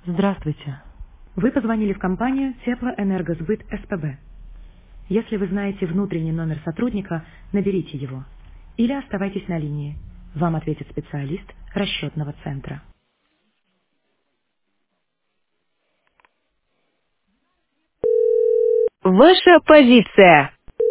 Здравствуйте. Вы позвонили в компанию Теплоэнергосбыт СПБ. Если вы знаете внутренний номер сотрудника, наберите его. Или оставайтесь на линии. Вам ответит специалист расчетного центра. Ваша позиция.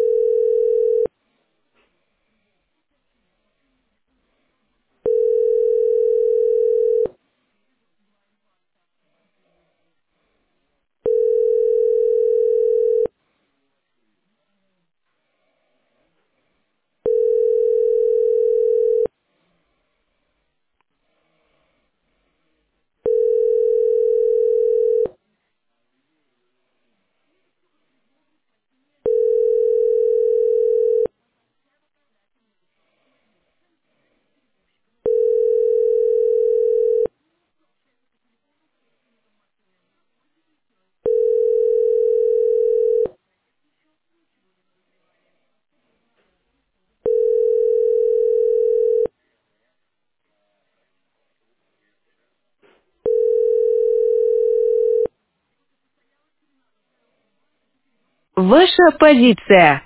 Ваша позиция.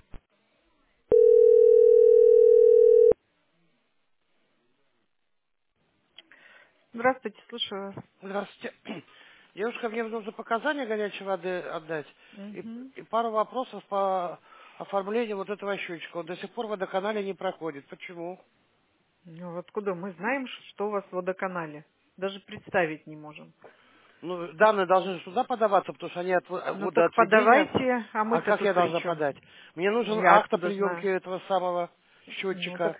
Здравствуйте, слушаю вас. Здравствуйте. Девушка, мне нужно показания горячей воды отдать Мгм. и пару вопросов по оформлению вот этого счетчика. Он до сих пор в водоканале не проходит. Почему? Ну, откуда мы знаем, что у вас в водоканале? Даже представить не можем. Ну, данные должны сюда подаваться, потому что они от Ну так водоотведения. подавайте, а А мы-то как тут я при должна чем? подать? Мне нужен Я акт о откуда приемке знаю? этого самого Ну так, счетчика.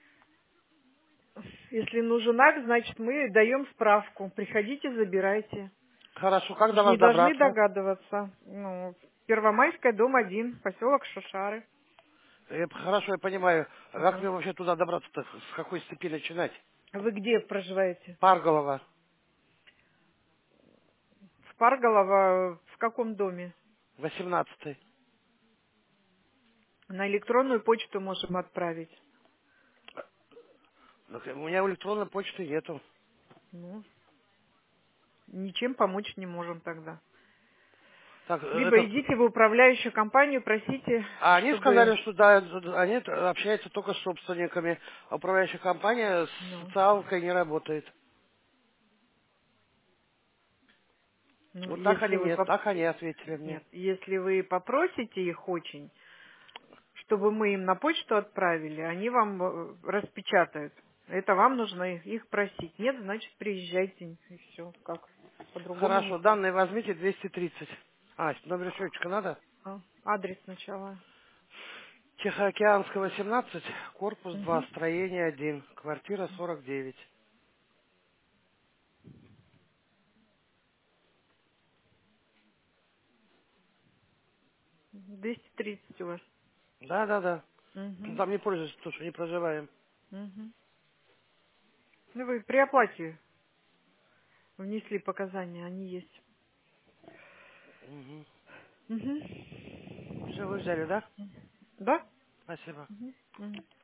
если нужен акт, значит мы даем справку. Приходите, забирайте. Хорошо, как Вы до же не вас должны добраться? догадываться. Ну, Первомайская, дом 1, поселок Шушары. Хорошо, я понимаю. А как Ага. мне вообще туда добраться-то? С какой степи начинать? Вы где проживаете? Парголова, В Парголово, в каком доме? 18-й. На электронную почту можем отправить. Так, у меня электронной почты нету. Ну, ничем помочь не можем тогда. Так, Либо этот, идите в управляющую компанию, просите, а они чтобы... сказали, что да, они общаются только с собственниками, а управляющая компания с Ну, социалкой не работает. ну, Вот так если они вы... мне, так они ответили Нет, мне. если вы попросите их очень, чтобы мы им на почту отправили, они вам распечатают. Это вам нужно их просить. Нет, значит, приезжайте, и все. Как? По-другому Хорошо, никак. данные возьмите 230. А, номер счетчика надо? Адрес сначала. Тихоокеанского 17, корпус 2, Угу. строение 1, квартира 49. 230 у вас. Да, да, да. Угу. Там не пользуются, потому что не проживаем. Угу. Ну, вы при оплате внесли показания, они есть. Угу. Угу. Все, вы взяли, да? Да? Спасибо. Угу. Угу.